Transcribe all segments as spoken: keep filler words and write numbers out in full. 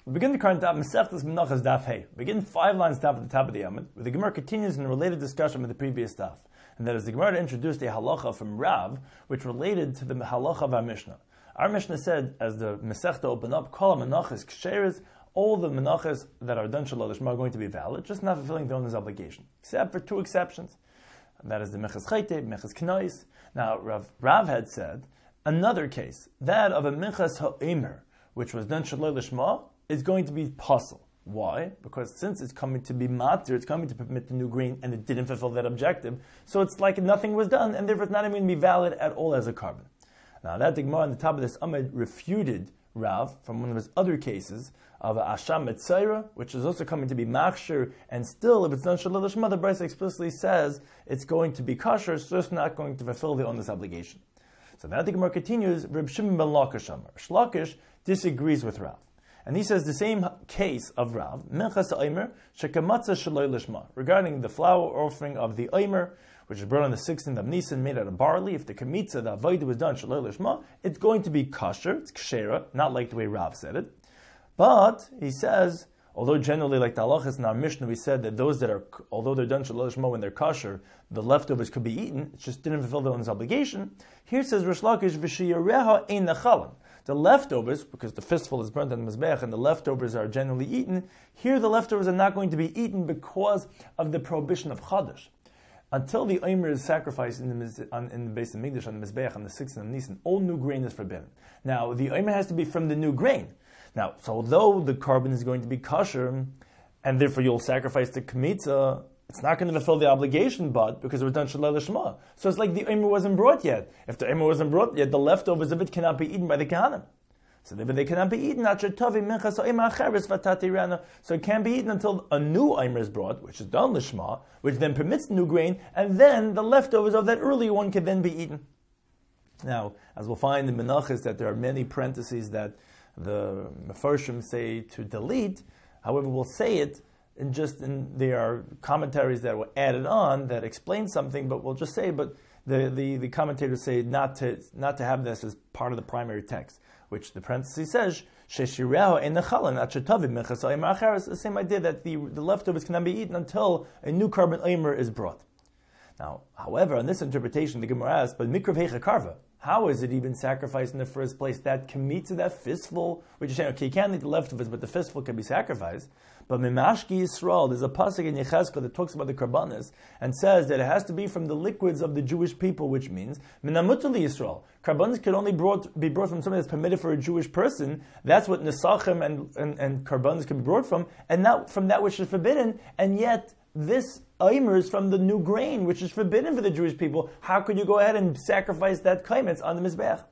We begin the current daf, Masechtas Menachos Daf Hey. Begin five lines top at the top of the Amud, where the Gemara continues in a related discussion with the previous daf. And that is the Gemara introduced a halacha from Rav, which related to the halacha of our Mishnah. Our Mishnah said, as the Masechta opened up, Kol Menachos Ksheres, all the Menachos that are done Shalol Lishma are going to be valid, just not fulfilling the owner's obligation, except for two exceptions. And that is the Mechas Chayte, Mechas Knais. Now, Rav, Rav had said, another case, that of a Mechas Ha'emer, which was done Shalol Lishma, is going to be possible. Why? Because since it's coming to be matir, it's coming to permit the new grain, and it didn't fulfill that objective, so it's like nothing was done, and therefore it's not even going to be valid at all as a carbon. Now that the Gemara on the top of this Amud refuted Rav from one of his other cases of a Asham Metzaira, which is also coming to be machshir, and still, if it's done Shalol Lishma, the Brisa explicitly says it's going to be kosher, so it's not going to fulfill the owner's obligation. So that the Gemara continues, Reb Shimon ben Lakish Amar. Shlakish disagrees with Rav. And he says the same case of Rav, Minchas Eimer, Shekamatza Shaloi Lishma, regarding the flour offering of the Eimer, which is brought on the sixteenth of Nisan, made out of barley. If the Kamitza, the Avodah, was done Shaloi Lishma, it's going to be kosher, it's kshera, not like the way Rav said it. But, he says, although generally, like the halachas in our Mishnah, we said that those that are, although they're done Shaloi Lishma when they're kosher, the leftovers could be eaten, it just didn't fulfill their own obligation. Here says Rish Lakish, V'shiyareha ein nachalan. The leftovers, because the fistful is burnt on the Mizbeach and the leftovers are generally eaten, here the leftovers are not going to be eaten because of the prohibition of Chadash. Until the Eimer is sacrificed in the, on, in the base of Migdash on the Mizbeach on the sixteenth of Nisan, all new grain is forbidden. Now, the Eimer has to be from the new grain. Now, so although the carbon is going to be kosher, and therefore you'll sacrifice the Kmitza, it's not going to fulfill the obligation, but because it was done Shalol Lishma. So it's like the Eimer wasn't brought yet. If the Eimer wasn't brought yet, the leftovers of it cannot be eaten by the Kohanim. So they, they cannot be eaten. So it can't be eaten until a new Eimer is brought, which is done Lishma, which then permits the new grain, and then the leftovers of that earlier one can then be eaten. Now, as we'll find in Menachos, that there are many parentheses that the Mefarshim say to delete. However, we'll say it, and just in, there are commentaries that were added on that explain something, but we'll just say, but the, the, the commentators say not to not to have this as part of the primary text, which the parenthesis says, Sheshireho ein nechalan achetavim mechas eimer acheres, the same idea that the, the leftovers cannot be eaten until a new carbon eimer is brought. Now, however, on this interpretation, the Gemara asks, but mikrav heicha karva, how is it even sacrificed in the first place? That kamitza, that fistful, which is saying, okay, you can't eat the leftovers, but the fistful can be sacrificed. But Mimashki Yisrael, there's a pasuk in Yechezkel that talks about the karbanis and says that it has to be from the liquids of the Jewish people, which means Minamutali Yisrael. Karbanis can only brought, be brought from something that's permitted for a Jewish person. That's what Nesachim and, and, and karbanis can be brought from, and not from that which is forbidden. And yet, this Eimer is from the new grain, which is forbidden for the Jewish people. How could you go ahead and sacrifice that kaimetz on the Mizbech?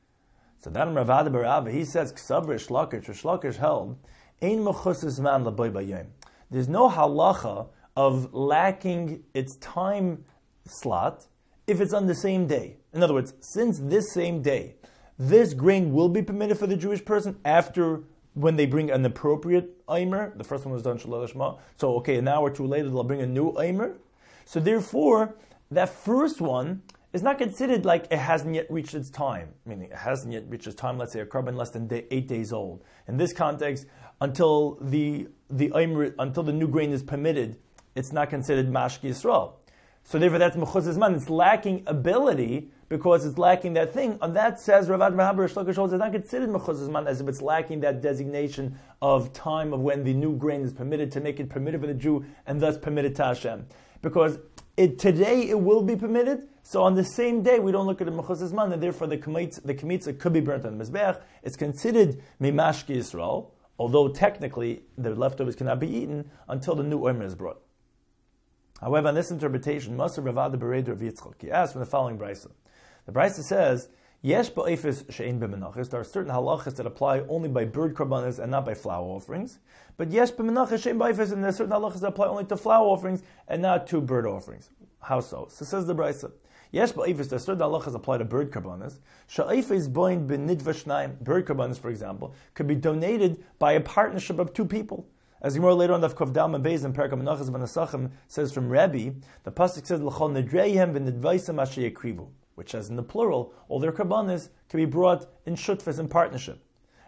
So then Ravada Barava, he says, Ksabra Shlakish, or Shlakish held, Ein mechuses man laboy bayom. There's no halacha of lacking its time slot if it's on the same day. In other words, since this same day, this grain will be permitted for the Jewish person after when they bring an appropriate Eimer. The first one was done Shalol Lishma. So, okay, an hour or two later, they'll bring a new Eimer. So therefore, that first one is not considered like it hasn't yet reached its time. Meaning, it hasn't yet reached its time, let's say a carbon less than day, eight days old. In this context, until the the Eimer, until the new grain is permitted, it's not considered Mashki Yisrael. So therefore, that's Mechuzes Man. It's lacking ability because it's lacking that thing. And that says Ravad Mahaber Shlokish holds it's not considered Mechuzes Man as if it's lacking that designation of time of when the new grain is permitted to make it permitted for the Jew and thus permitted to Hashem. Because it, today it will be permitted, so on the same day we don't look at the Mechuzes Man, and therefore the Kemitza, the Kemitza could be burnt on the Mizbeach. It's considered Mimashki Yisrael, although technically the leftovers cannot be eaten until the new Eimer is brought. However, in this interpretation, Maser Ravada Bereder of Yitzchak, he asks from the following brisa. The brisa says, Yesh ba'efes she'ein b'menachos. There are certain halachas that apply only by bird karbanas and not by flower offerings. But yesh b'menachos she'ein ba'efes, and there are certain halachas that apply only to flower offerings and not to bird offerings. How so? So says the brisa. Yesh ba'efes, there are certain halachas apply to bird karbanas. She'efes boin b'nidva shnayim. Bird karbanas, for example, could be donated by a partnership of two people. As the Gemara later on, the Kovdal Mabez and Perka Menachos Benasachim says from Rebbe, the pasuk says l'chol nedreihem v'nidvaisam asher yakrivu, which says in the plural, all their karbanis can be brought in shutfas in partnership.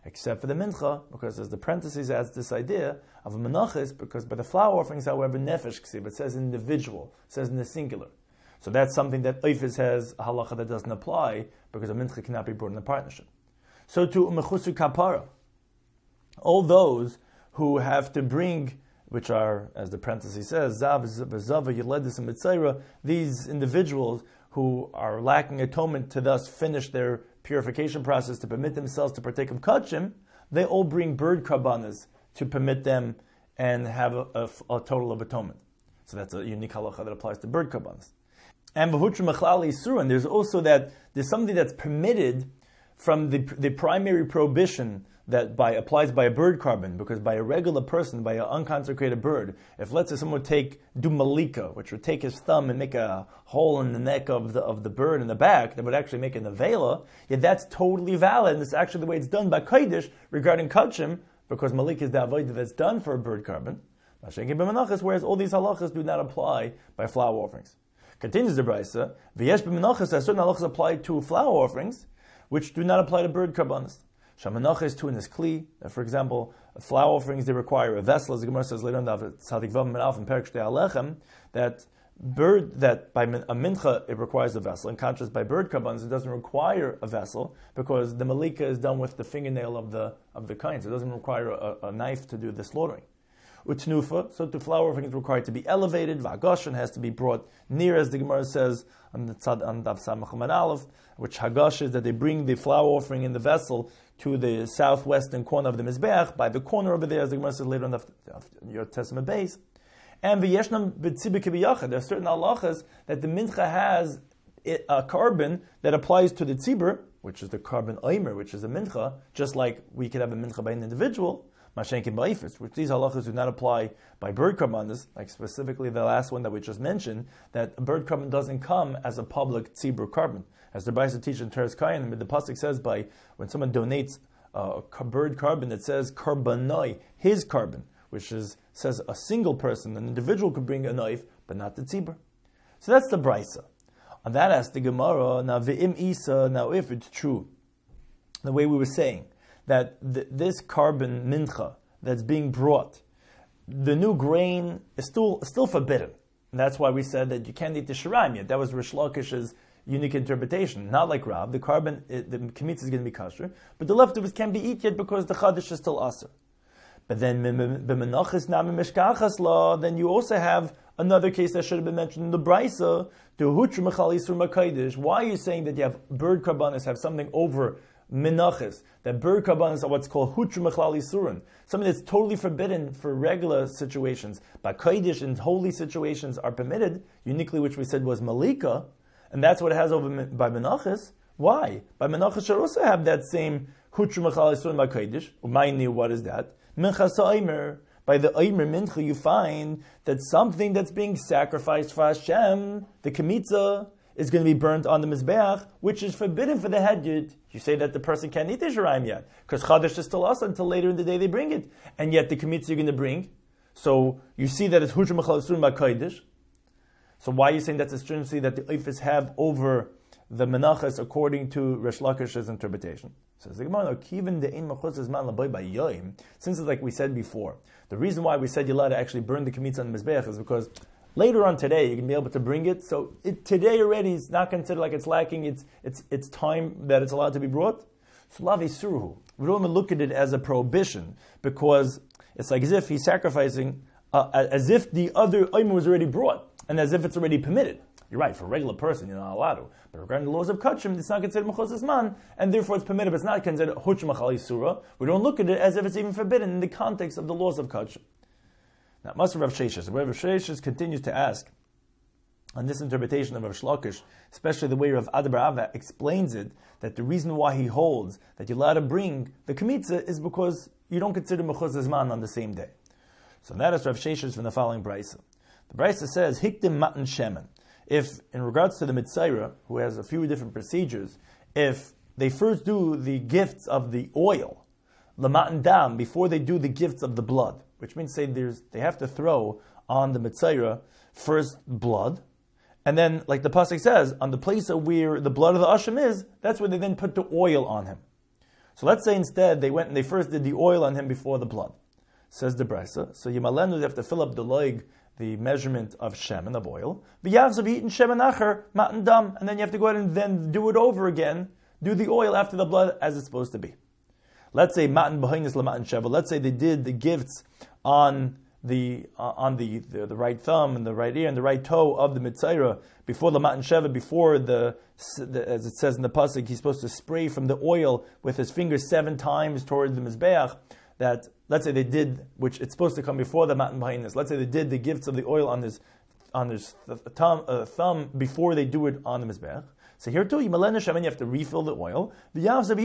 except for the mincha, because as the parentheses adds this idea of a menachis, because by the flower offerings, however, nefesh ksiv, it says individual, it says in the singular. So that's something that Oifis has a halacha that doesn't apply, because a mincha cannot be brought in a partnership. So to umechusu kapara, all those who have to bring, which are, as the parenthesis says, zav, zava, yeledis, and mitzayra, these individuals who are lacking atonement to thus finish their purification process to permit themselves to partake of kachim, they all bring bird karbanas to permit them and have a, a, a total of atonement. So that's a unique halacha that applies to bird karbanas. And v'hutra mechlal isuran, there's also that there's something that's permitted from the the primary prohibition that by applies by a bird carbon, because by a regular person, by an unconsecrated bird, if let's say someone would take do malika, which would take his thumb and make a hole in the neck of the of the bird in the back, that would actually make an avela, yet that's totally valid, and it's actually the way it's done by Kodesh regarding kachim, because malika is the avodah that's done for a bird carbon. Whereas all these halachas do not apply by flower offerings. Continues the Brisa, v'yesh b'menachas, certain halachas apply to flower offerings, which do not apply to bird karbanas. Shamanach is two in this kli. For example, flower offerings, they require a vessel, as the Gemara says later on, Tzadik Vav Min Alf and Perek Shtei Alechem, that bird, that by a mincha it requires a vessel. In contrast, by bird karbanas, it doesn't require a vessel, because the malika is done with the fingernail of the of the kind, so it doesn't require a, a knife to do the slaughtering. Utnufa, so to flower offering is required to be elevated. V'hagoshen has to be brought near, as the Gemara says on the tzad on Daf Samach Amud Aleph, which hagosh is that they bring the flower offering in the vessel to the southwestern corner of the mizbeach, by the corner over there, as the Gemara says later on the your Testament base. And v'yeshnam b'tzibik b'yachad, there are certain halachas that the mincha has a carbon that applies to the tzibur, which is the carbon oimer, which is a mincha, just like we could have a mincha by an individual. Mashenkin ba'ifis, which these halachas do not apply by bird karbanas, like specifically the last one that we just mentioned, that a bird carbon doesn't come as a public tzibur carbon. As the Brisa teaches in Teres Kayin, the pasuk says by when someone donates a bird carbon, it says karbanoi, his carbon, which is says a single person, an individual could bring a knife, but not the tzibur. So that's the Brisa. On that asks the Gemara, now ve'im isa, now if it's true, the way we were saying, that th- this carbon mincha that's being brought, the new grain is still still forbidden. And that's why we said that you can't eat the shiraim yet. That was Rish Lakish's unique interpretation. Not like Rav, the carbon, it, the kemitza is going to be kosher, but the leftovers can't be eaten yet because the chadash is still aser. But then b'menachas nami mishkachas law, then you also have another case that should have been mentioned in the Brisa, to hutru mechal yisur makaydish. Why are you saying that you have bird karbanis have something over menachas, that bird karbanis are what's called hutru mechlal yisurin, something that's totally forbidden for regular situations, but kodesh and holy situations are permitted, uniquely which we said was malika, and that's what it has over by menachas. Why? By menachas should also have that same hutru mechlal yisurin by kodesh. Umayni, what is that? Minchas ha'omer. By the omer mincha, you find that something that's being sacrificed for Hashem, the kemitza, is going to be burnt on the mizbeach, which is forbidden for the hedyot. You say that the person can't eat the shiraim yet, because chadash is still us until later in the day they bring it, and yet the kemitza you're going to bring. So you see that it's hutru mechal yisurim by kodesh. So why are you saying that's a stringency that the oifis have over the menachas according to Rish Lakish's interpretation? Says the Gemara, since it's like we said before, the reason why we said you're allowed to actually burn the kemitza on the mizbeach is because later on today, you're going to be able to bring it. So it, today already, it's not considered like it's lacking. It's it's it's time that it's allowed to be brought. So lavi suruhu. We don't even look at it as a prohibition, because it's like as if he's sacrificing, uh, as if the other omer was already brought, and as if it's already permitted. You're right, for a regular person, you're not allowed to. But regarding the laws of kachim, it's not considered mechosas man, and therefore it's permitted, but it's not considered hutru mechal yisura. We don't look at it as if it's even forbidden in the context of the laws of kachim. Now, Master Rav Sheshes, Rav Sheshes continues to ask on this interpretation of Rav Shlokish, especially the way Rav Adabar Ava explains it, that the reason why he holds that you're allowed to bring the kemitza is because you don't consider mechuzah zman on the same day. So that is Rav Sheshes from the following brisa. The brisa says, Hikdim matan shemen. If, in regards to the Mitzayra, who has a few different procedures, if they first do the gifts of the oil, Lamatan dam, before they do the gifts of the blood, which means say there's they have to throw on the Mitzayra first blood, and then, like the pasuk says, on the place of where the blood of the Asham is, that's where they then put the oil on him. So let's say instead they went and they first did the oil on him before the blood. Says the Brisa. So Yimalenu, they have to fill up the loig, the measurement of shemen, of oil. V'yavzav eaten shemen acher, matan dam. And then you have to go ahead and then do it over again. Do the oil after the blood as it's supposed to be. Let's say matan b'hoinis lamatan sheva. Let's say they did the gifts on the uh, on the, the the right thumb and the right ear and the right toe of the mitzayra before the matan sheva, before the, the as it says in the pasuk, he's supposed to spray from the oil with his fingers seven times toward the mizbeach. That let's say they did, which it's supposed to come before the matan b'hoinis. Let's say they did the gifts of the oil on his on his th- thumb, uh, thumb before they do it on the mizbeach. So here too, you have to refill the oil. You have to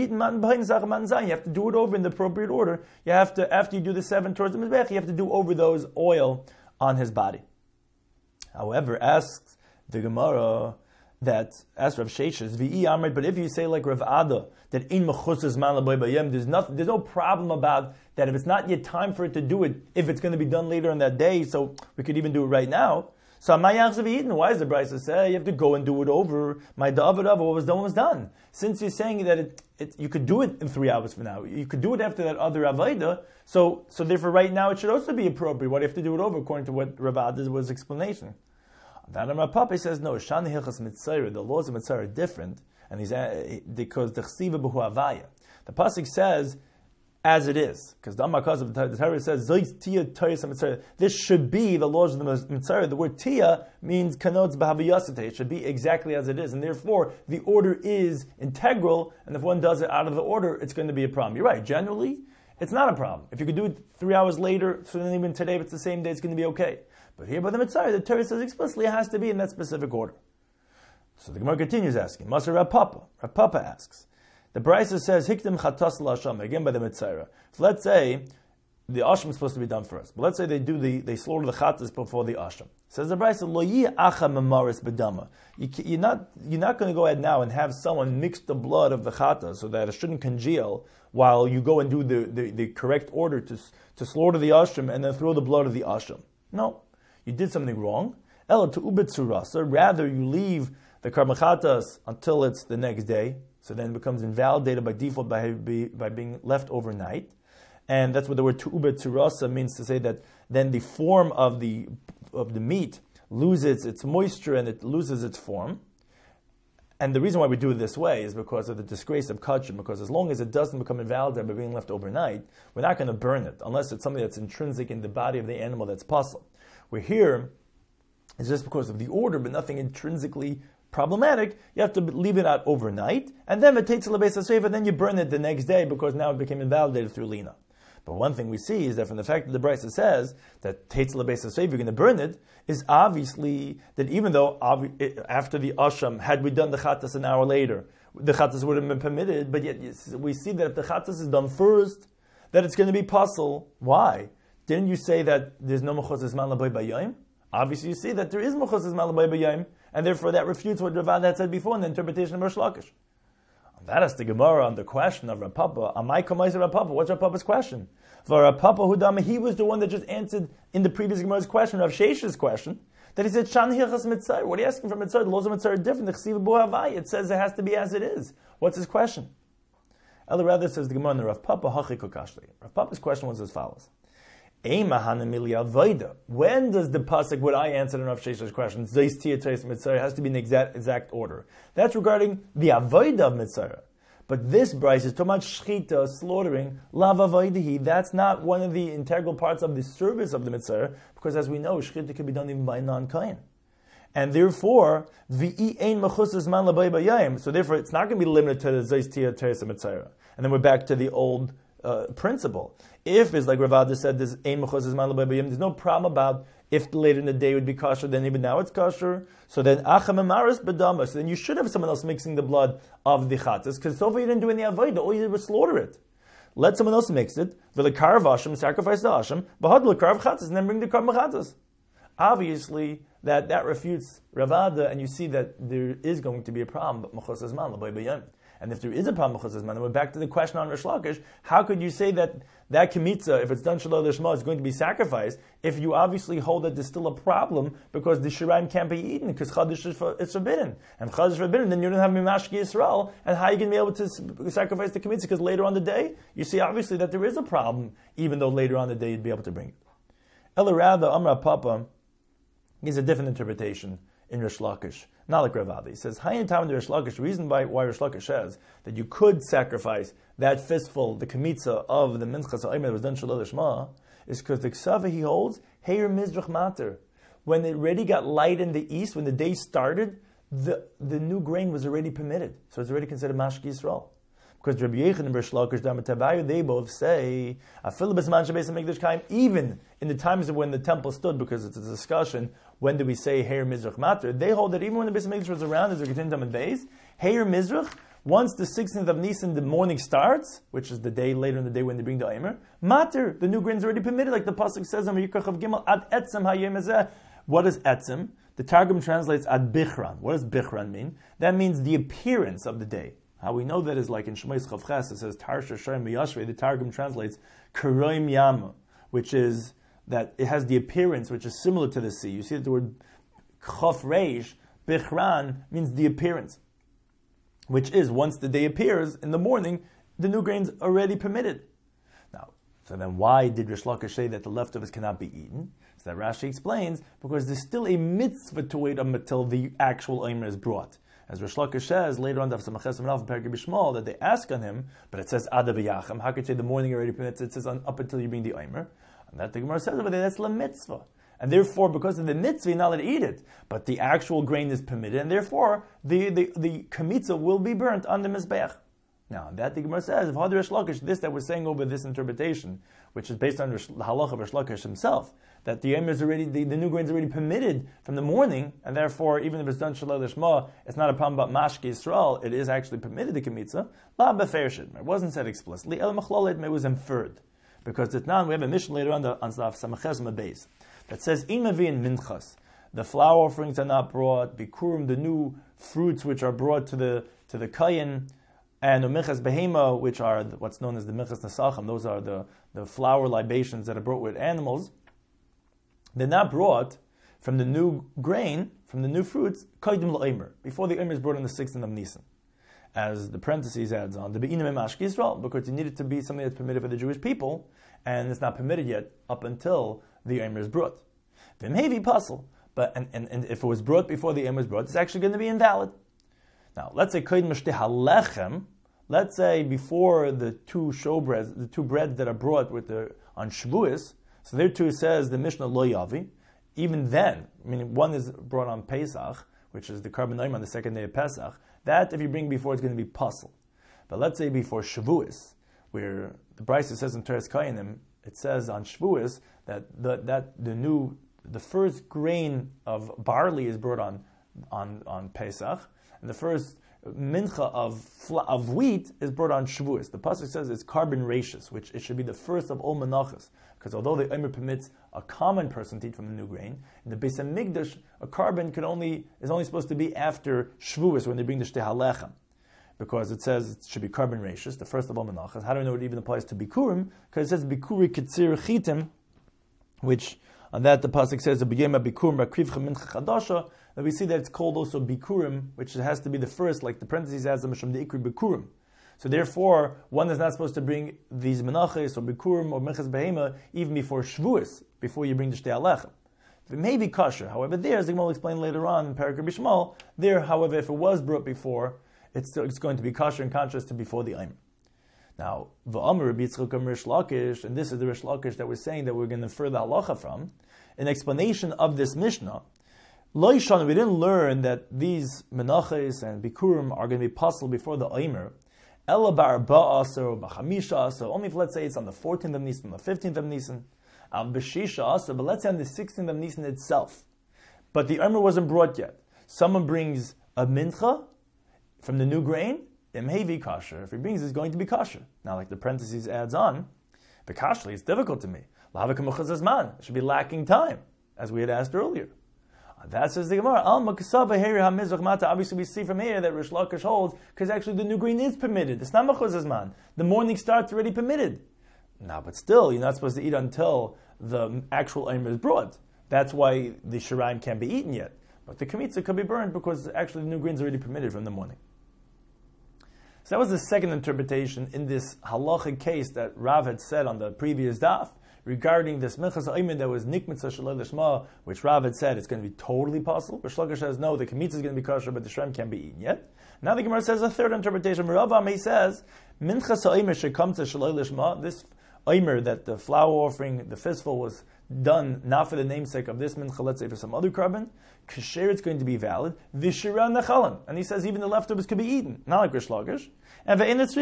do it over in the appropriate order. You have to, after you do the seven towards the mizbech, you have to do over those oil on his body. However, asks the Gemara that, as Rav Sheshes, v'i amrit, but if you say like Rav Ada, that in mechusas man l'boy bayem, there's nothing, there's no problem about that if it's not yet time for it to do it, if it's going to be done later in that day, so we could even do it right now. So why is the Brisa say you have to go and do it over? My da'avad, what was done was done. Since you're saying that it, it, you could do it in three hours from now, you could do it after that other avodah. So, so therefore, right now it should also be appropriate. Why do you have to do it over according to what Rav Ada's was explanation? That Rav Papa says no. Shani hilchas mitzayra. The laws of mitzayra are different, and he's uh, because the chsiva b'hu avaya. The pasuk says, as it is, because the Amakaz of the Torah says, this should be the laws of the Mitzvah. The word tia means kanots b'haviyasate. It should be exactly as it is, and therefore the order is integral. And if one does it out of the order, it's going to be a problem. You're right. Generally, it's not a problem. If you could do it three hours later, so then even today, if it's the same day, it's going to be okay. But here by the Mitzvah, the Torah says explicitly it has to be in that specific order. So the Gemara continues asking. Masar Rav Papa. Rav Papa asks. The Brisa says, Hikdim chatas l'asham, again by the Mitzayra. So let's say the asham is supposed to be done first. But let's say they do the, they slaughter the chatas before the asham. Says the Brisa, Lo yi acha memaris bedama. You're not, you're not going to go ahead now and have someone mix the blood of the chatas so that it shouldn't congeal while you go and do the, the, the correct order to, to slaughter the asham and then throw the blood of the asham. No. You did something wrong. Ela to ubetsurasa. Rather, you leave the karmachatas until it's the next day. So then it becomes invalidated by default by, by being left overnight. And that's what the word tu'ubet tzurasa means, to say that then the form of the of the meat loses its moisture and it loses its form. And the reason why we do it this way is because of the disgrace of kachim, because as long as it doesn't become invalidated by being left overnight, we're not going to burn it, unless it's something that's intrinsic in the body of the animal that's possible. We're here, it's just because of the order, but nothing intrinsically problematic. You have to leave it out overnight, and then it takes a lebes haseifa, and then you burn it the next day because now it became invalidated through lina. But one thing we see is that from the fact that the Brisa says that takes a lebes haseifa, you're going to burn it, is obviously that even though after the asham, had we done the chatas an hour later, the chatas would have been permitted, but yet we see that if the chatas is done first, that it's going to be puzzle. Why? Didn't you say that there's no mechuzas man laboy bayayim? Obviously you see that there is mechuzas man laboy bayayim, and therefore that refutes what Rav Ada had said before in the interpretation of Rish Lakish. That is the Gemara on the question of Rav Papa. Amai kamaisa Rav Papa. What's Rav Papa's question? For Rav Papa Hudama, he was the one that just answered in the previous Gemara's question, Rav Shesh's question, that he said, Shan Hilchas Mitzvah. What are you asking for Mitzvah? The laws of Mitzvah are different. The Chesiva B'hu Havai. It says it has to be as it is. What's his question? Ella rather says the Gemara on the Rav Papa, Hachi Kokashli. Rav Papa's question was as follows. When does the pasuk, what I answered in Rav Shesha's question, Zeis Tia Teis Mitzvah, has to be in exact, exact order? That's regarding the avodah of Mitzvah. But this Bryce is talking about shchita, slaughtering, lav avodahi. That's not one of the integral parts of the service of the Mitzvah, because as we know, shchita can be done even by a non-kain. And therefore, v'i ein mechusas man labay bayayim. So therefore, it's not going to be limited to the Zeis Tia Teis Mitzvah. And then we're back to the old Uh, principle. If it's like Rav Ada said, there's ein mechuzas man l'bay bayim, there's no problem about if later in the day it would be kosher, then even now it's kosher. So then acham emaris bedama. So then you should have someone else mixing the blood of the chatas, because so far you didn't do any avodah, all you did was slaughter it. Let someone else mix it. V'lekarv asham, sacrifice the asham. B'had lekarv chatas, and then bring the karv chatas. Obviously, that that refutes Rav Ada, and you see that there is going to be a problem. But mechuzas man l'bay bayim. And if there is a problem with Chazas Man, then we're back to the question on Rish Lakish, how could you say that that Kemitza, if it's done Shalom Lishma, is going to be sacrificed, if you obviously hold that there's still a problem because the Shiraim can't be eaten, because Chadash is, for, is forbidden. And if Chadash is forbidden, then you don't have Mimashki Yisrael, and how are you going to be able to sacrifice the Kemitza? Because later on the day, you see obviously that there is a problem, even though later on the day you'd be able to bring it. Elarada Amra Papa gives a different interpretation in Rish Lakish, not like Rav Avi. He says, Hayin Tam in Rish Lakish, the reason why, why Rish Lakish says that you could sacrifice that fistful, the Kemitza of the Minchas HaOmer that was done Shalom Lishma, is because the Ksava he holds, Heir Mizrach Mater. When it already got light in the east, when the day started, the, the new grain was already permitted. So it's already considered Mashki Yisrael. Because Rabbi Yechon and Rish Lakish, Damatabayu, they both say, even in the times of when the temple stood, because it's a discussion, when do we say Heir Mizrach Mater? They hold that even when the Beis HaMikdash was around, as we continue on days, Heir Mizrach, once the sixteenth of Nisan, the morning starts, which is the day later in the day when they bring the Eimer, Mater, the new grain is already permitted, like the Pasuk says on Yikach of Gimel, Ad Etzem Hayem Ezeh. What is Etzem? The Targum translates Ad Bichran. What does Bichran mean? That means the appearance of the day. How we know that is like in Shmois Chavches, it says Tarsha Shoyim Yashvei. The Targum translates Karoim Yama, which is that it has the appearance which is similar to the sea. You see that the word Chaf Reish, Bichran, means the appearance, which is once the day appears in the morning, the new grain's already permitted. Now, so then why did Rish Lakish say that the leftovers cannot be eaten? So that Rashi explains, because there's still a mitzvah to wait until the actual Eimer is brought. As Rish Lakish says later on, that they ask on him, but it says Ada B'Yacham. How could you say the morning already permits? It says on, up until you bring the Eimer. And that the Gemara says over there, that's la mitzvah. And therefore, because of the mitzvah, you're not allowed to eat it. But the actual grain is permitted, and therefore, the, the, the Kemitza will be burnt on the Mizbeach. Now, that the Gemara says, if Hadar Rish Lakish, this that we're saying over this interpretation, which is based on the halacha of Rish Lakish himself, that the Eimer is already, the, the new grain is already permitted from the morning, and therefore, even if it's done Shalom Lishma, it's not a problem about Mashki Yisrael, it is actually permitted, the Kemitza. La Befershit. It wasn't said explicitly. El Machlalet, it was inferred. Because it's not, we have a mission later on the on Samachas Mabez that says, Imavi and Minchas, the flour offerings are not brought, Bikurim, the new fruits which are brought to the to the Kayin, and Umichas Behema, which are what's known as the Michas Nesachim, those are the, the flour libations that are brought with animals. They're not brought from the new grain, from the new fruits, Kaidim L'Eimer, before the Eimer is brought on the sixteenth of Nisan. As the parentheses adds on, the Be'inim Mashki Yisrael, because it needed to be something that's permitted for the Jewish people, and it's not permitted yet up until the Eimer is brought. V'mhevi pasel, but and, and, and if it was brought before the Eimer is brought, it's actually going to be invalid. Now, let's say Koid Mishteh Halechem, let's say before the two showbreads, the two breads that are brought with the on Shavuos, so there too says the Mishnah Lo Yavi. Even then, I mean, one is brought on Pesach, which is the Karban Eimer on the second day of Pesach. That, if you bring before, it's going to be puzzle. But let's say before Shavuos, where the Brisa says in Teres Kayanim, it says on Shavuos that the, that the new, the first grain of barley is brought on on, on Pesach, and the first mincha of of wheat is brought on Shavuos. The pasuk says it's carbon ratius, which it should be the first of all menachas, because although the Eimer permits a common person to eat from the new grain, in the Beis HaMikdash, a carbon could only is only supposed to be after Shavuos when they bring the Shtei HaLechem, because it says it should be carbon ratius, the first of all menachas. How do we know it even applies to Bikurim? Because it says Bikuri Kitzir Chitim, which on that the pasuk says B'yema Bikurim Bakrivcha Mincha Chadasha. And we see that it's called also Bikurim, which has to be the first, like the parentheses has the Mishum the Ikri Bikurim. So therefore, one is not supposed to bring these menachos or Bikurim or Minchas Behema even before Shavuos, before you bring the Shtei HaLechem. It may be kosher. However, there, as the Gemara will explain later on in Parak Rabbi Shmuel, there, however, if it was brought before, it's, still, it's going to be kosher in contrast to before the Eimer. Now, V'amar Rabbi Yitzchak Amar Rish Lakish, and this is the Rish Lakish that we're saying that we're going to infer the halacha from, an explanation of this Mishnah. Loishan, we didn't learn that these menachos and bikurim are going to be possible before the Eimer. Ela ba'arba aser or b'chamisha aser. Only if, let's say, it's on the fourteenth of Nisan, the fifteenth of Nisan, al b'shisha aser. But let's say on the sixteenth of Nisan itself, but the Eimer wasn't brought yet. Someone brings a mincha from the new grain. Imhevi kasher. If he brings, it's going to be kasher. Now, like the parentheses adds on, the kashli is difficult to me. It should be lacking time, as we had asked earlier. That says the Gemara. Al Makasava Heri HaMizrach Mata. Obviously, we see from here that Rish Lakish holds because actually the new grain is permitted. It's not Machuz Zman. The morning start's already permitted. Now, but still, you're not supposed to eat until the actual Eimer is brought. That's why the Shiraim can't be eaten yet. But the Kamitza could be burned because actually the new grain is already permitted from the morning. So that was the second interpretation in this halachic case that Rav had said on the previous daf regarding this Minchas Eimer that was Nikmitza Shalei Lishma, which Rav had said it's going to be totally possible. Rish Lakish says no, the Kamitza is going to be kosher, but the Shiraim can't be eaten yet. Now the Gemara says a third interpretation. Rav Ami says Minchas Eimer should come to Shalei Lishma. This Eimer that the flour offering, the fistful was done not for the namesake of this mincha, let's say for some other carbon, kasher it's going to be valid. Vishira nechalan, and he says even the leftovers could be eaten, not like Rish Lakish. And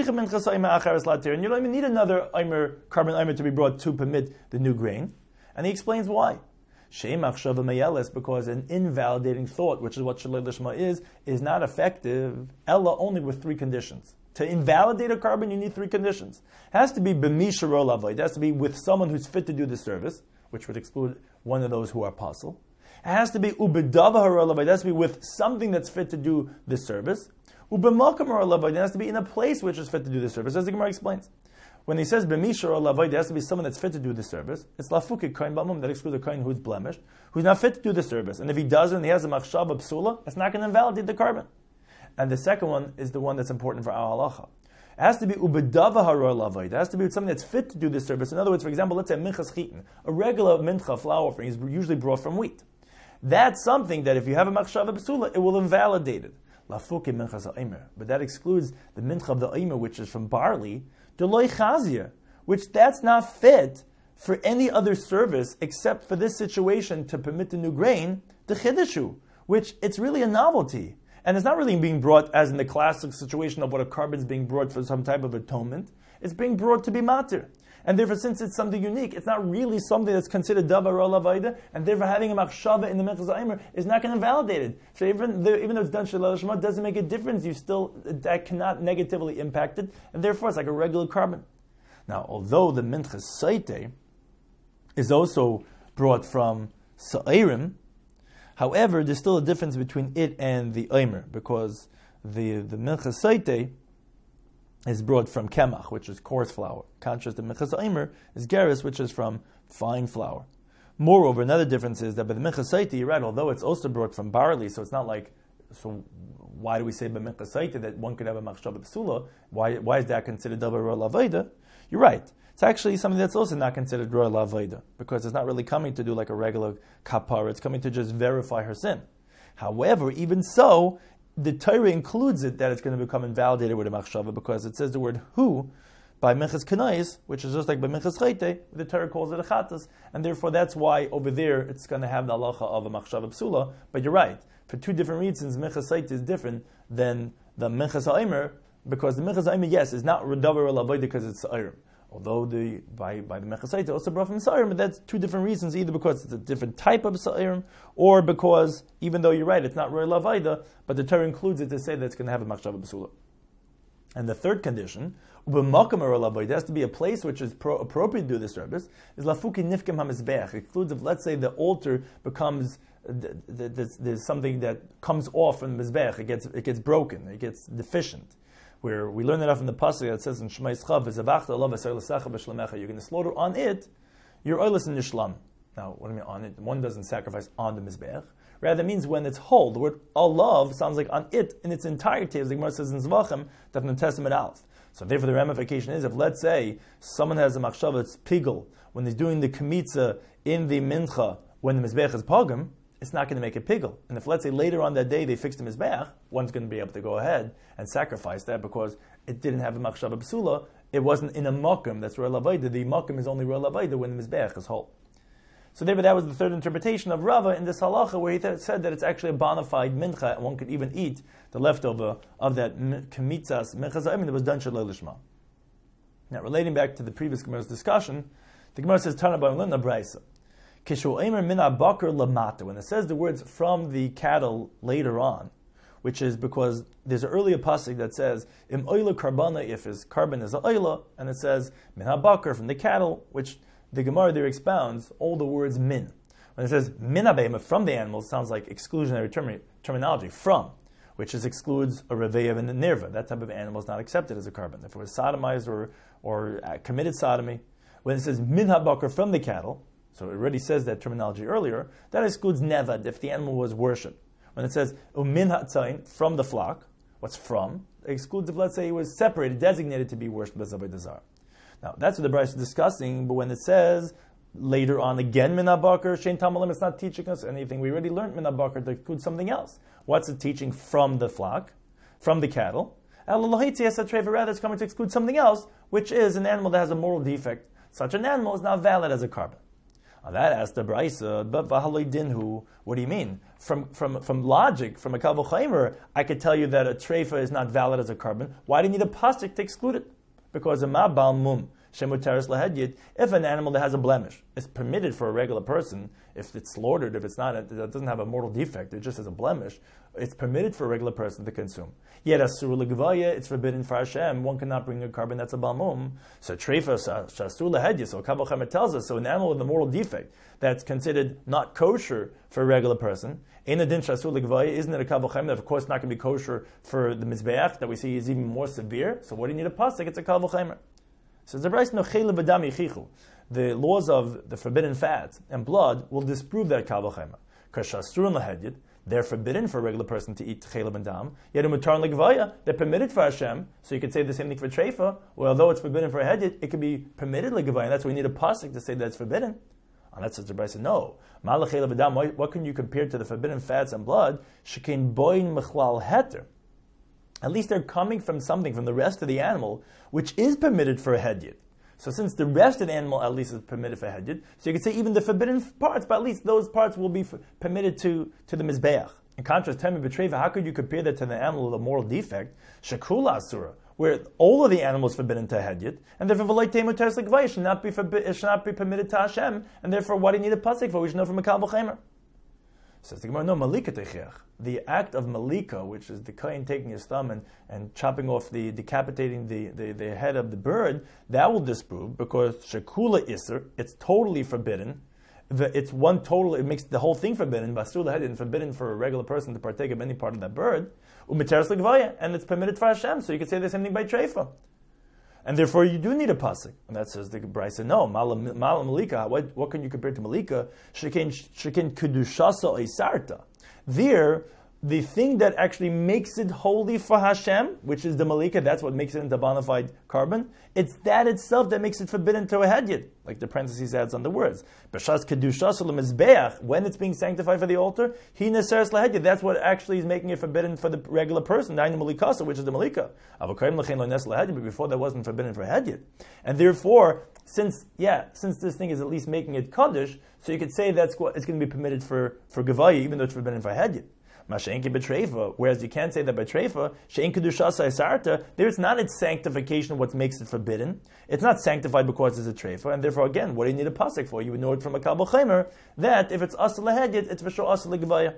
and you don't even need another Eimer, carbon Eimer to be brought to permit the new grain. And he explains why. Because an invalidating thought, which is what Shalei Lishma is, is not effective, ella only with three conditions. To invalidate a carbon, you need three conditions. It has to be b'misharo lavoi. It has to be with someone who's fit to do the service, which would exclude one of those who are apostle. It has to be ubedava harolavoi. It has to be with something that's fit to do the service. Ubemakam harolavoi. It has to be in a place which is fit to do the service, as the Gemara explains. When he says b'misharo lavoi, there has to be someone that's fit to do the service. It's lafukik kain b'mum, that excludes a kain who's blemished, who's not fit to do the service. And if he doesn't, he has a machshava psula, it's not going to invalidate the carbon. And the second one is the one that's important for our halacha. It has to be ubedava haror lavoi. It has to be something that's fit to do this service. In other words, for example, let's say minchas chitin. A regular mincha flour offering is usually brought from wheat. That's something that if you have a machshava psula, it will invalidate it. Lafuke minchas ha'eimer. But that excludes the mincha of the eimer, which is from barley, deloi chazia, which that's not fit for any other service except for this situation to permit the new grain, the chidushu, which it's really a novelty. And it's not really being brought as in the classic situation of what a carbon is being brought for some type of atonement. It's being brought to be matir. And therefore, since it's something unique, it's not really something that's considered davar olavayda, and therefore having a machshava in the minchas ha'eimer is not going to invalidate it. So even though, even though it's done shalei lishma, doesn't make a difference. You still, that cannot negatively impact it, and therefore it's like a regular carbon. Now, although the minchas saite is also brought from sa'irim, however, there's still a difference between it and the Eimer, because the, the Minchas Saite is brought from Kemach, which is coarse flour. Contrast, the Minchas Eimer is Geras, which is from fine flour. Moreover, another difference is that by the Minchas Saite, you're right, although it's also brought from barley, so it's not like, so why do we say by Minchas Saite that one could have a Machshava Psula? Why, why is that considered Davar Lavayda? You're right. It's actually something that's also not considered Roy Lavayda, because it's not really coming to do like a regular kapara, it's coming to just verify her sin. However, even so, the Torah includes it that it's going to become invalidated with a machshava, because it says the word hu by Minchas Kanais, which is just like by Minchas Chayte, the Torah calls it a chatas, and therefore that's why over there it's going to have the halacha of a machshava psula. But you're right, for two different reasons, Minchas Chayte is different than the Minchas Ha'eimer, because the Minchas Ha'eimer, yes, is not Redavar Lavayda because it's Sa'irim. Although the by by the Mechasayta also brought from Sa'irim, but that's two different reasons, either because it's a different type of Sa'irim, or because, even though you're right, it's not Roy Lavayda, but the Torah includes it to say that it's going to have a Machshava B'sula. And the third condition, U'b'makam Roy Lavayda, has to be a place which is pro- appropriate to do the service, is Lafuki Nifkim HaMizbech. It includes if, let's say, the altar becomes, there's, there's something that comes off from the Mizbech, it gets, it gets broken, it gets deficient. Where we learn it off in the pasuk that says in Shema Yischav, you're going to slaughter on it your oilus and nishlam. Now, what do I mean on it? One doesn't sacrifice on the mizbech. Rather, it means when it's whole. The word alav sounds like on it in its entirety, as the Gemara says in Zvachim, that in the Testament Aleph. So therefore, the ramification is, if let's say someone has a machshava, it's pigel, when he's doing the kemitza in the mincha, when the mizbech is pogum, it's not going to make a pigel. And if, let's say, later on that day they fixed the mizbech, one's going to be able to go ahead and sacrifice that because it didn't have a machshava psula. It wasn't in a makom that's Roy Lavayda. The makom is only Roy Lavayda when the mizbech is whole. So therefore, that was the third interpretation of Rava in this halacha, where he th- said that it's actually a bona fide mincha, and one could even eat the leftover of that kemitzas minchas ha'emin that was done shaloi lishma. Now, relating back to the previous Gemara's discussion, the Gemara says, Tana b'Amlina Braisa. When it says the words from the cattle later on, which is because there's an earlier pasuk that says im oila karbana, if his carbon is a oila, and it says min habakar, from the cattle, which the Gemara there expounds all the words min. When it says min habehema, from the animals, sounds like exclusionary term- terminology, from, which is excludes a reveya and the nirva. That type of animal is not accepted as a carbon. If it was sodomized or, or uh, committed sodomy, when it says min habakar, from the cattle, so it already says that terminology earlier, that excludes nevad, if the animal was worshipped. When it says umin hatzain, from the flock, what's from? It excludes if, let's say, it was separated, designated to be worshipped as a Dazar. Now, that's what the Bryce is discussing, but when it says later on again min habakar, shein tamalim, it's not teaching us anything. We already learned min habakar to include something else. What's it teaching? From the flock, from the cattle. Rather, it's coming to exclude something else, which is an animal that has a moral defect. Such an animal is not valid as a carbon. On that asked the Brisa, but v'haloi dinhu, what do you mean? From from from logic, from a kal v'chaimer, I could tell you that a treifa is not valid as a carbon. Why do you need a pasuk to exclude it? Because a ma bal mum shemuteres lahedyit, if an animal that has a blemish is permitted for a regular person, if it's slaughtered, if it's not, it doesn't have a mortal defect, it just has a blemish, it's permitted for a regular person to consume. Yet asur legvaya, it's forbidden for Hashem. One cannot bring a carbon that's a balmum. So treifa shasur lahedyit. So Kal V'Chomer tells us, so an animal with a mortal defect that's considered not kosher for a regular person, in adin shasur legvaya, isn't it a Kal V'Chomer that of course not going to be kosher for the mizbeach that we see is even more severe? So what do you need a pasuk? It's a Kal V'Chomer. Says the Bryce, the laws of the forbidden fat and blood will disprove that Kal V'Chomer. Because shasur lahedyit, they're forbidden for a regular person to eat chelav and dam. Yet in mutar legvaya, they're permitted for Hashem. So you could say the same thing for treifa. Well, although it's forbidden for a hedyot, it can be permitted legvaya. And that's why we need a pasuk to say that it's forbidden. And that's what the Bryce said. No, malach chelav and dam. What can you compare to the forbidden fats and blood? Shekein boin mechlal heter. At least they're coming from something from the rest of the animal, which is permitted for a hedyot. So since the rest of the animal at least is permitted for hedyot, so you could say even the forbidden parts, but at least those parts will be f- permitted to, to the mizbeach. In contrast, temi b'treifa, how could you compare that to the animal with a moral defect, shakula asura, where all of the animals is forbidden to hedyot, and therefore v'loy teimu teres l'gvaya should not be forbi- it should not be permitted to Hashem, and therefore what do you need a pasuk for? We should know from a Kal V'Chomer. Says the Gemara, no, malika techiach. The act of malika, which is the kohen taking his thumb and, and chopping off the, decapitating the, the, the head of the bird, that will disprove, because shekula iser, it's totally forbidden. It's one total, it makes the whole thing forbidden, basur lahedin, forbidden for a regular person to partake of any part of that bird, umiteres l'gvaya, and it's permitted for Hashem, so you could say the same thing by treifa. And therefore, you do need a pasuk. And that says the Brisa, no, mala malika. What, what can you compare to malika? Shekin shekin kedushasa isarta. There, the thing that actually makes it holy for Hashem, which is the malika, that's what makes it into bona fide carbon. It's that itself that makes it forbidden to a hedyot, like the parentheses adds on the words. B'shas kedushasa lemizbeach, when it's being sanctified for the altar, he neseres lahedyot. That's what actually is making it forbidden for the regular person, the malikasa, which is the malika. But before that wasn't forbidden for hedyot, and therefore, since yeah, since this thing is at least making it kaddish, so you could say that's it's going to be permitted for for gevaya, even though it's forbidden for hedyot. Whereas you can't say that by treifa, she'en kedushasa isarta, there's not its sanctification what makes it forbidden. It's not sanctified because it's a treifa, and therefore again, what do you need a pasuk for? You would know it from a Kal V'Chomer that if it's asal lahedyot, it's v'sho asal legevaya.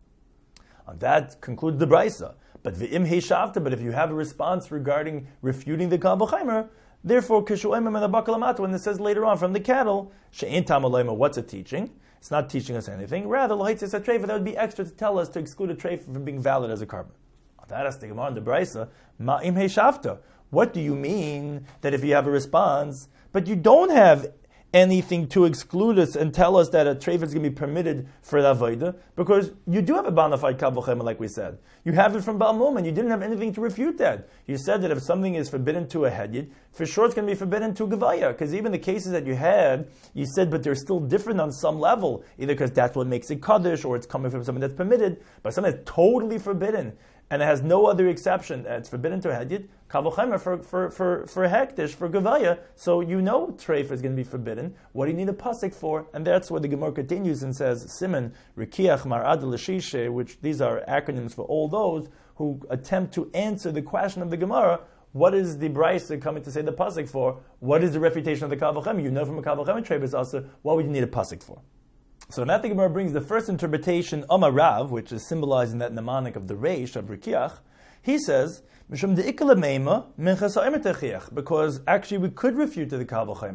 And that concludes the brisa. But v'im heishavta, but if you have a response regarding refuting the Kal V'Chomer, therefore kishu'emim and the bakalamat, when it says later on from the cattle, she'en tamalayma, what's it teaching? It's not teaching us anything. Rather, l'haitzis a treifa, that would be extra to tell us to exclude a treifa from being valid as a carbon. That has to come on the brisa. Ma'im heishavta. What do you mean that if you have a response, but you don't have anything to exclude us and tell us that a treifa is going to be permitted for the avodah, because you do have a bona fide Kal V'Chomer, like we said. You have it from Baal Mum, and you didn't have anything to refute that. You said that if something is forbidden to a hedyot, for sure it's going to be forbidden to gevaya, because even the cases that you had, you said, but they're still different on some level, either because that's what makes it kaddish, or it's coming from something that's permitted, but something that's totally forbidden, and it has no other exception. It's forbidden to a hedyot, Kal V'Chomer for for for for hektish, for gevaya. So you know treifa is going to be forbidden. What do you need a pasuk for? And that's where the Gemara continues and says, Siman Rikiach Marad L'Shishe, which these are acronyms for all those who attempt to answer the question of the Gemara. What is the brisa coming to say the pasuk for? What is the refutation of the Kal V'Chomer? You know from a Kal V'Chomer treifa is also, what would you need a pasuk for? So now the Gemara brings the first interpretation, Amar Rav, which is symbolized in that mnemonic of the Reish of Rikiach. He says, because actually we could refute to the Kal V'Chomer.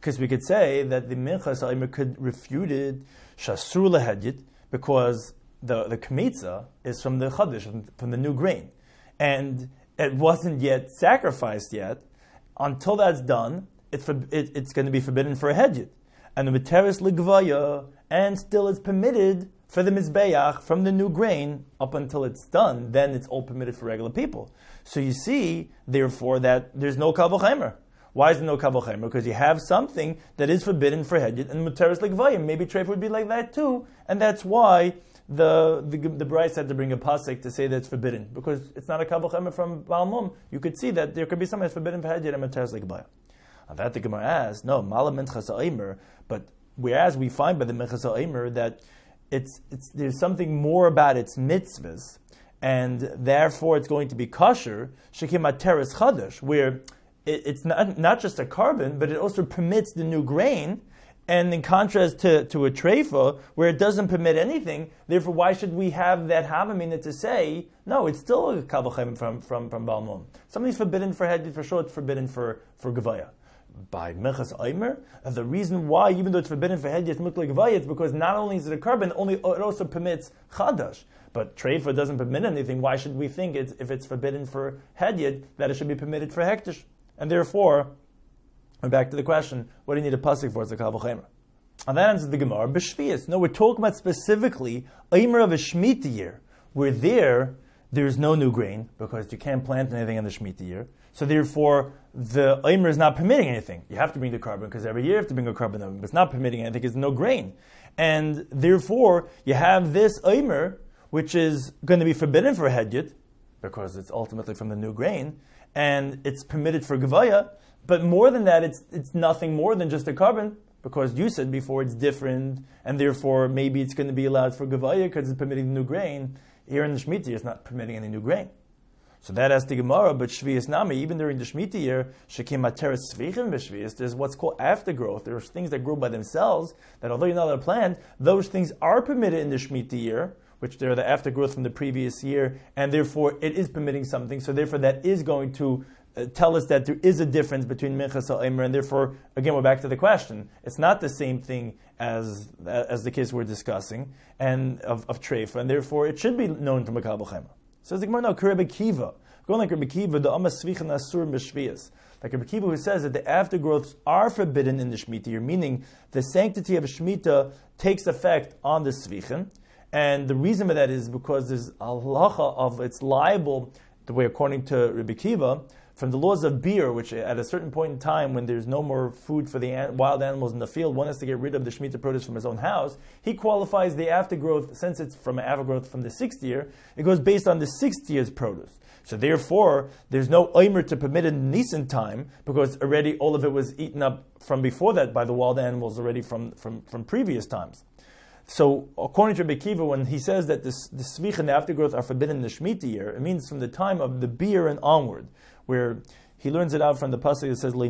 Because we could say that the Minchas Aimer could refute it, Shasru Lehedyet, because the, the Kmitza is from the Chadash, from, from the new grain. And it wasn't yet sacrificed yet. Until that's done, it's, for, it, it's going to be forbidden for a Hedyet. And the Materis Ligvaya, and still it's permitted for the Mizbeach from the new grain up until it's done. Then it's all permitted for regular people. So you see, therefore, that there's no Kal V'Chomer. Why is there no Kal V'Chomer? Because you have something that is forbidden for Hedyet and Materis Ligvaya. Maybe Treif would be like that too. And that's why the the, the Bryce had to bring a pasuk to say that it's forbidden. Because it's not a Kal V'Chomer from Baal Mum. You could see that there could be something that's forbidden for Hedyet and Materis Ligvaya. On that the Gemara asks, no, Mala Minchas Aimer, but whereas we find by the Minchas Aimer that it's it's there's something more about its mitzvahs, and therefore it's going to be kosher, Shekim Materis Chadash, where it, it's not not just a carbon, but it also permits the new grain, and in contrast to, to a treifa, where it doesn't permit anything, therefore why should we have that havamina to say, no, it's still a Kal V'Chomer from, from, from Baal Mum. Something's forbidden for Hedyet, for sure it's forbidden for, for Gevaya. By Minchas Aimer, the reason why, even though it's forbidden for Hedyet, Mutla Gevaya, it's because not only is it a carbon, only it also permits Chadash. But Treifa doesn't permit anything. Why should we think it's, if it's forbidden for Hedyet, that it should be permitted for Hektish? And therefore, we're back to the question, what do you need a pasuk for? It's a Kal V'Chomer. And that answers the Gemara, B'Shvius. No, we're talking about specifically Aimer of a Shemitah year, where there, there's no new grain, because you can't plant anything in the Shemitah year. So therefore, the Aimer is not permitting anything. You have to bring the carbon, because every year you have to bring a carbon, but it's not permitting anything, because there's no grain. And therefore, you have this Aimer, which is going to be forbidden for Hedyet, because it's ultimately from the new grain, and it's permitted for Gevaya, but more than that, it's it's nothing more than just a carbon, because you said before it's different, and therefore maybe it's going to be allowed for Gevaya, because it's permitting the new grain. Here in the Shemitah, it's not permitting any new grain. So that has the Gemara, but Shvius Nami, even during the Shemitah year, Shekim Materis Tzvichim B'Shvius, there's what's called aftergrowth. There's things that grow by themselves, that although you're not allowed to plant, those things are permitted in the Shemitah year, which they're the aftergrowth from the previous year, and therefore it is permitting something. So therefore that is going to uh, tell us that there is a difference between Minchas Aimer, and therefore, again, we're back to the question. It's not the same thing as as the case we're discussing, and of, of Treifa, and therefore it should be known from a Kal V'Chomer. Says the Gemara, no, Rebbe Kiva. Going like Rebbe Kiva, the Amas Svicha Nasur B'Shvius. Like Rebbe Kiva, who says that the aftergrowths are forbidden in the Shemitah year, meaning the sanctity of Shemitah takes effect on the Svichen. And the reason for that is because there's a halacha of it's liable, the way according to Rebbe Kiva, from the laws of beer, which at a certain point in time, when there's no more food for the an- wild animals in the field, one has to get rid of the Shemitah produce from his own house. He qualifies the aftergrowth, since it's from an aftergrowth from the sixth year, it goes based on the sixth year's produce. So therefore, there's no Aimer to permit in Nisan time, because already all of it was eaten up from before that by the wild animals already from, from, from previous times. So, according to Rebbe Kiva, when he says that the, the Svich and the aftergrowth are forbidden in the Shemitah year, it means from the time of the beer and onward, where he learns it out from the pasuk that says,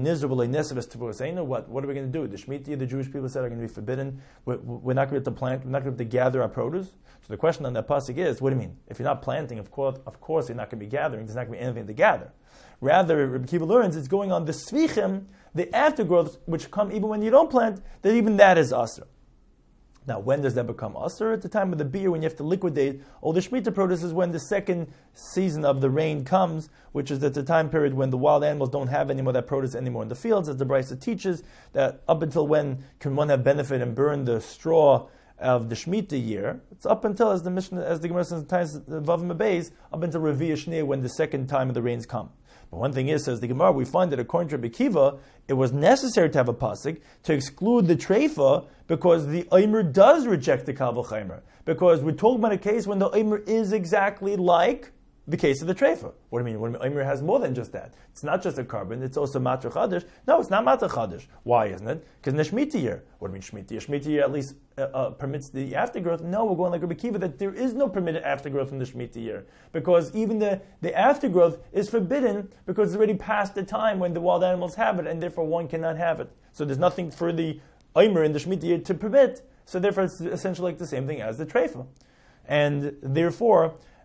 What What are we going to do? The Shemitah year, the Jewish people said, are going to be forbidden. We're, we're not going to plant, we're not going to gather our produce. So the question on that pasuk is, what do you mean? If you're not planting, of course, of course you're not going to be gathering, there's not going to be anything to gather. Rather, Rebbe Kiva learns it's going on the Svichim, the aftergrowths, which come even when you don't plant, that even that is asr. Now, when does that become asr? At the time of the beer, when you have to liquidate all the Shemitah produce, is when the second season of the rain comes, which is at the time period when the wild animals don't have any more of that produce anymore in the fields, as the Brisa teaches, that up until when can one have benefit and burn the straw of the Shemitah year? It's up until, as the Mishnah, as the Gemara says in times Vav Mebeis, up until Revi'ah Shneir, when the second time of the rains come. But one thing is, says the Gemara, we find that according to Rebbe Kiva, it was necessary to have a pasuk to exclude the treifa, because the Aimer does reject the Kal V'Chomer. Because we're talking about a case when the Aimer is exactly like the case of the treifa. What do you mean? What do you mean? Aimer has more than just that. It's not just a carbon, it's also Matra Chadash. No, it's not Matra Chadash. Why isn't it? Because in the Shemitah year, what do you mean Shemitah year? Shemitah year at least uh, uh, permits the aftergrowth. No, we're going like Rebbe Kiva, that there is no permitted aftergrowth in the Shemitah year. Because even the, the aftergrowth is forbidden, because it's already past the time when the wild animals have it, and therefore one cannot have it. So there's nothing for the Aimer in the Shemitah year to permit. So therefore it's essentially like the same thing as the treifa. And therefore,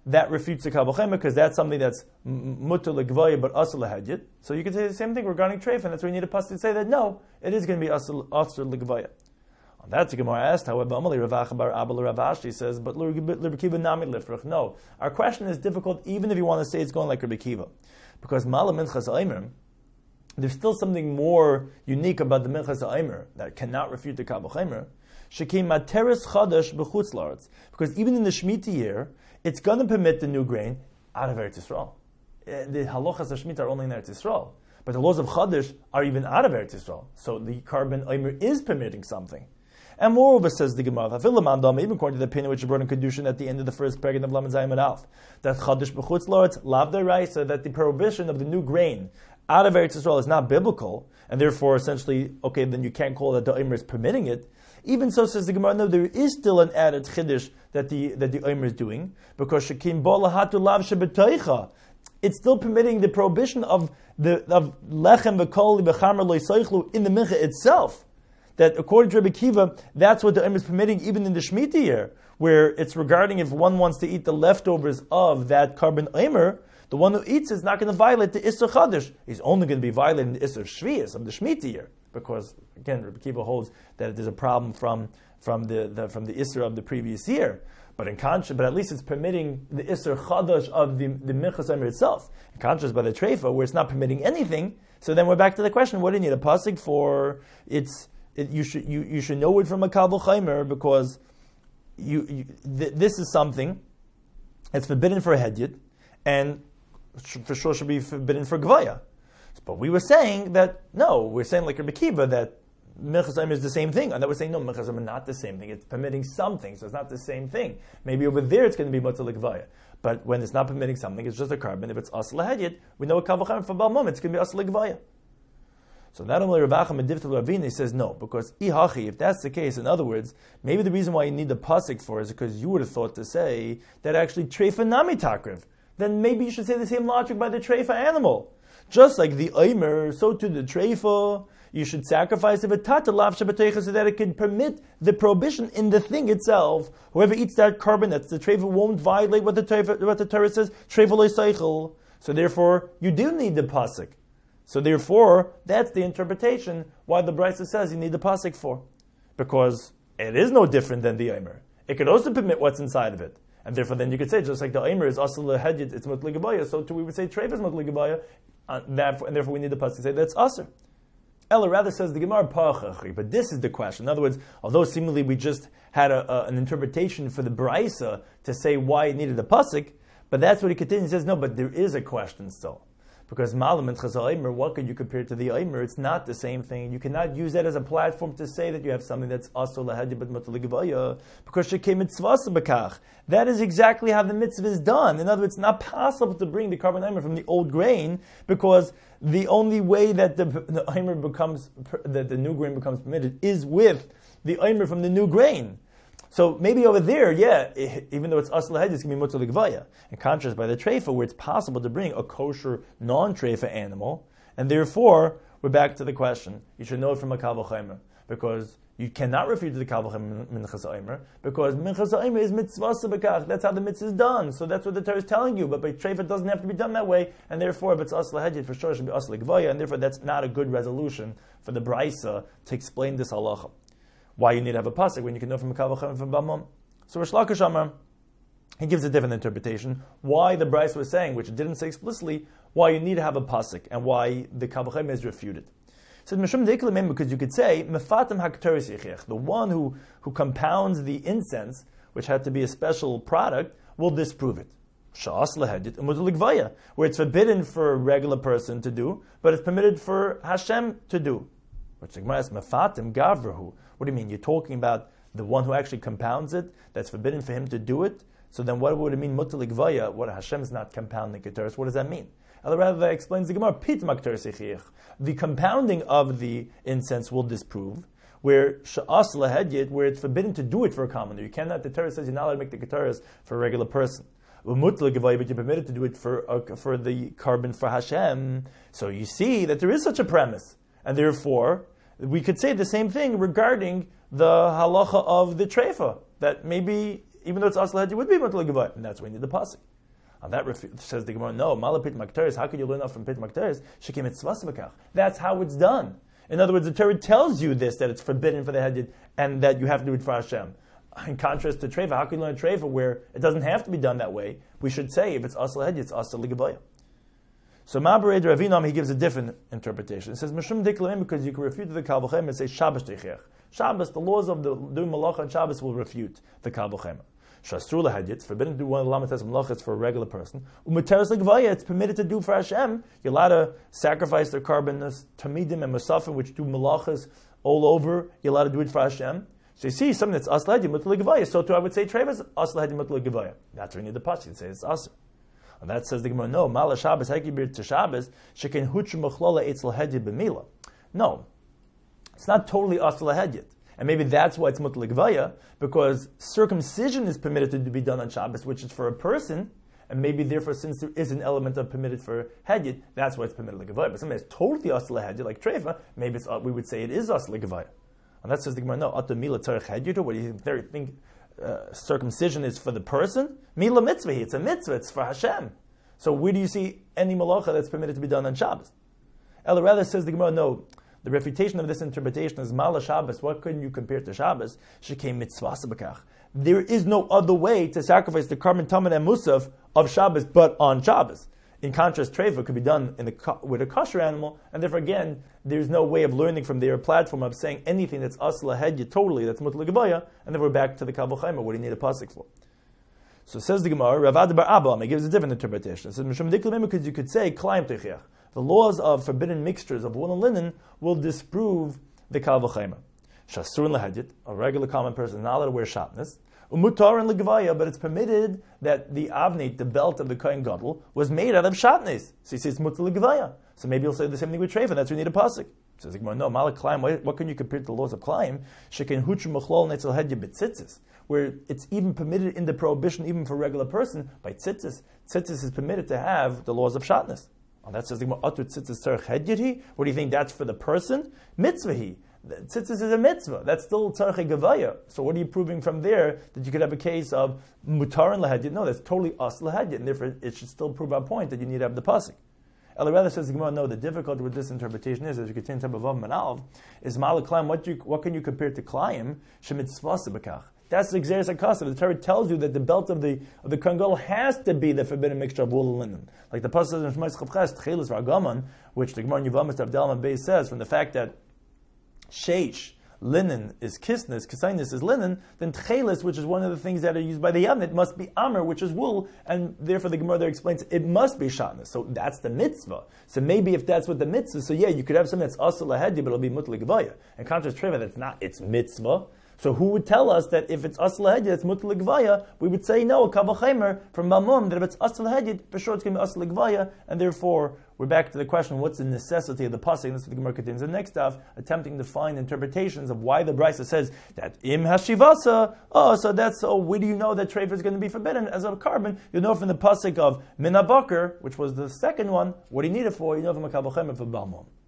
that refutes the Kal V'chomer because that's something that's mutter l'gvaya but asur l'hedyet. So you could say the same thing regarding treifa, and that's why you need a pasuk to say that no, it is going to be asur l'gvaya. On that, the Gemara asked, however, Amalei Rav Acha bar Abba Rav Ashi says, but Rabbi Kiva nami lifrach. No, our question is difficult even if you want to say it's going like Rabbi Kiva, because Mala Minchas Aimer, there's still something more unique about the Minchas Aimer that cannot refute the Kal V'chomer. Shekim materis chadash b'chutz la'aretz, because even in the Shemitah year, it's going to permit the new grain out of Eretz Yisrael. The halachas of Shemitah are only in Eretz Yisrael, but the laws of chadash are even out of Eretz Yisrael. So the carbon Aimer is permitting something. And moreover, says the Gemara, even according to the opinion which is brought in Kedushin at the end of the first paragraph of Lamed Zayin and Alf, that chadash b'chutz la'aretz lav deraisa, that the prohibition of the new grain out of Eretz Yisrael is not biblical, and therefore essentially, okay, then you can't call it that the Omer is permitting it. Even so, says the Gemara, no, there is still an added chiddush that the that the Omer is doing, because shekim bo lahatu lav shebetoicha, it's still permitting the prohibition of the of lechem v'kol v'chamer lo yisaychlu in the mincha itself. That according to Rabbi Kiva, that's what the Omer is permitting even in the Shemitah year, where it's regarding if one wants to eat the leftovers of that carbon Omer, the one who eats is not going to violate the Isser Chadash. He's only going to be violating the Isser Shviyas of the Shemitah year, because again, Rabbi Kiva holds that there's a problem from from the, the from the Isser of the previous year. But in contrast, but at least it's permitting the Isser Chadash of the the Minchas Omer itself. In contrast, by the Treifa, where it's not permitting anything. So then we're back to the question: what do you need a pasuk for? It's it, you should you, you should know it from a Kal V'chomer, because you, you th- this is something that's forbidden for a hedyot, and for sure should be forbidden for Gvaya. But we were saying that, no, we're saying like Rabbi Kiva that Minchas Omer is the same thing. And that we're saying, no, Minchas Omer not the same thing. It's permitting something, so it's not the same thing. Maybe over there it's going to be Mutter L'Gvaya. But when it's not permitting something, it's just a carbon. If it's Asur L'Hedyet, we know a Kal V'chomer for Baal Mom, it's going to be Asur L'Gvaya. So not only Rav Acha Medivta L'Ravina, he says no, because Ihachi, if that's the case, in other words, maybe the reason why you need the pasuk for is because you would have thought to say that actually Treifa Nami Takriv. Then maybe you should say the same logic by the treifa animal. Just like the Omer, so to the treifa, you should sacrifice a v'tata lav shabbateicha so that it can permit the prohibition in the thing itself. Whoever eats that carbon, that's the treifa, won't violate what the treifa, what the Torah says, treifa lo yisaychel. So therefore, you do need the pasuk. So therefore, that's the interpretation why the Brisa says you need the pasuk for. Because it is no different than the Omer. It could also permit what's inside of it. And therefore, then you could say, just like the Omer is asur l'hedyet, it's mutter l'gvaya, so too we would say treifa is mutter l'gvaya, uh, and therefore we need the pasuk to say that's asur. Ella rather says the Gemara Parachachri, but this is the question. In other words, although seemingly we just had a, a, an interpretation for the Brisa to say why it needed the pasuk, but that's what he continues. He says, no, but there is a question still. Because Malam and Chazal Omer, what could you compare to the Omer? It's not the same thing. You cannot use that as a platform to say that you have something that's asur l'hedyet but mutter l'gvaya, because shekei mitzvasa b'kach. That is exactly how the mitzvah is done. In other words, it's not possible to bring the carbon Omer from the old grain, because the only way that the, the Omer becomes, that the new grain becomes permitted is with the Omer from the new grain. So maybe over there, yeah, even though it's asur l'hedyet, it's going to be mutter l'gvaya. In contrast, by the treifa, where it's possible to bring a kosher, non-treifa animal, and therefore, we're back to the question. You should know it from a Kal V'chomer, because you cannot refute the Kal V'chomer Minchas Omer, because Minchas Omer is mitzvasa b'kach. That's how the mitzvah is done. So that's what the Torah is telling you. But by treifa, it doesn't have to be done that way, and therefore, if it's asur l'hedyet, for sure it should be asur l'gvaya, and therefore, that's not a good resolution for the Brisa to explain this halacha. Why you need to have a pasuk when you can know from a Kal V'chomer from Baal Mom. So Rish Lakish Amar, he gives a different interpretation. Why the Brisa was saying, which it didn't say explicitly, why you need to have a pasuk and why the Kal V'chomer is refuted. So Mishum Deikle, because you could say Mefatim HaKtoris Yichech, the one who who compounds the incense, which had to be a special product, will disprove it. Sha'as l'hedyet and mutter l'gvaya, where it's forbidden for a regular person to do, but it's permitted for Hashem to do. Which the Gemara is Mefatim Gavrahu. What do you mean? You're talking about the one who actually compounds it, that's forbidden for him to do it? So then what would it mean, mutter l'gvaya, what Hashem is not compounding Keteris? What does that mean? Rather, that explains the Gemara, Pit Makteris Yichech. The compounding of the incense will disprove, where Sha'as l'hedyet, where it's forbidden to do it for a commoner. You cannot, the Torah says you're not allowed to make the Keteris for a regular person. Mutter l'gvaya, but you're permitted to do it for, uh, for the carbon for Hashem. So you see that there is such a premise. And therefore, we could say the same thing regarding the halacha of the treifa, that maybe, even though it's asur l'hedyet, it would be mutter l'gvaya, and that's why you need the pasuk. On that refu- says the Gemara, no, Mala Pit Makteris, how could you learn that from Pit Makteris? Shekim Mitzvah B'kach. That's how it's done. In other words, the Torah tells you this, that it's forbidden for the Hedjid, and that you have to do it for Hashem. In contrast to Treva, how can you learn Treva where it doesn't have to be done that way? We should say, if it's Asla Hedjid, it's Asla Ligabaya. So Ma'abared Ravinam, he gives a different interpretation. It says, Mishum Diklamim, because you can refute the Kal V'chema and say, Shabbos Teichech. Shabbos, the laws of the doing Malacha and Shabbos will refute the Kal V'chema. Shasru Lahedjit, it's forbidden to do one of the Lamates Malachas for a regular person. Umateres Ligvaya, it's permitted to do for Hashem. You're allowed to sacrifice their carbon, Tamidim and Musafim, which do Malachas all over. You're allowed to do it for Hashem. So you see something that's Asla Hedjit Mutal Ligvaya. So too I would say Treva's Asla Hedjit Mutal Ligvaya. That's where you need the Pasuk to say it's Asr. And that says the Gemara, no, Mala Shabbos, Hekibir to Shabbos, Shekin Huchu Mechlola Eitzel Hedjit B'mila. No, it's not totally Asla Hedjit. And maybe that's why it's Mutal Ligvaya, because circumcision is permitted to be done on Shabbos, which is for a person, and maybe therefore, since there is an element of permitted for Hedjit, that's why it's permitted Ligvaya. But something that's totally Asla Hedjit, like Treva, maybe it's, we would say it is Asla Ligvaya. And that says the Gemara, no, Ata Mila Tzarech Hedjit, what do you think? think uh, circumcision is for the person? Mila Mitzvah, it's a mitzvah, it's for Hashem. So where do you see any malacha that's permitted to be done on Shabbos? Ella rather says the Gemara, no, the refutation of this interpretation is Mala Shabbos. What couldn't you compare to Shabbos? Shekem mitzvah sabakach. There is no other way to sacrifice the carbon tamid and musaf of Shabbos but on Shabbos. In contrast, Treva could be done in the, with a kosher animal, and therefore again, there's no way of learning from their platform of saying anything that's asla hedya totally, that's mutal gabaya, and then we're back to the Kal V'chema. What do you need a pasuk for? So says the Gemara, Ravad bar Abba, he gives a different interpretation. It says, because you could say, the laws of forbidden mixtures of wool and linen will disprove the Kal V'chema. Shasur lahedit, a regular common person is not allowed to wear shatnez. Umutar and legavaya, but it's permitted that the avnit, the belt of the Kohen Gadol, was made out of shatnez. So he says mutar legavaya. So maybe he'll say the same thing with Treva. That's where you need a pasuk. Says the Gemara, no, Malak Klaim. What, what can you compare to the laws of Klaim? Shekin huchu machlol netzel hedya b'tzitzis, where it's even permitted in the prohibition, even for a regular person, by tzitzis. Tzitzis is permitted to have the laws of shatnez. And that says the Gemara, atu tzitzis tzarech hedyati. What do you think that's for the person? Mitzvahi. Tzitzis is a mitzvah. That's still tzarech gavaya. So what are you proving from there that you could have a case of mutar and lahedyat? No, that's totally us lahedyat, and therefore it should still prove our point that you need to have the pasuk. Ella rather says the Gemara, no, the difficulty with this interpretation is, as you continue to above Manalv, is Malak Klaim, what, you, what can you compare to Klaim? Shemitzvasa b'kach. That's the Xeris HaKasav. The Torah tells you that the belt of the of the Kohen Gadol has to be the forbidden mixture of wool and linen. Like the pasuk in Shmos Chavches, Tchelis Ragaman, which the Gemara in Yevamos Avdalman Beis says, from the fact that Sheish, linen is kisnis, kisainis is linen, then tchelis, which is one of the things that are used by the Yavnit, must be amr, which is wool, and therefore the Gemara there explains it must be shatnez. So that's the mitzvah. So maybe if that's what the mitzvah, so yeah, you could have something that's asal lahedi, but it'll be mutal gavaya. In contrast, Treva, that's not, it's mitzvah. So who would tell us that if it's asal lahedi, it's mutal gavaya? We would say no, Kal V'chemer from Mamum, that if it's asal lahedi, for sure it's going to be asal gavaya, and therefore we're back to the question, what's the necessity of the pasuk? That's what the Gemara continues in the next stuff, attempting to find interpretations of why the Brisa says that im hashivasa, oh, so that's, oh, where do you know that Treva is going to be forbidden as a carbon? You know from the pasuk of Min HaBakar, which was the second one, what do you need it for? You know from a Kal V'chemer for Balmum.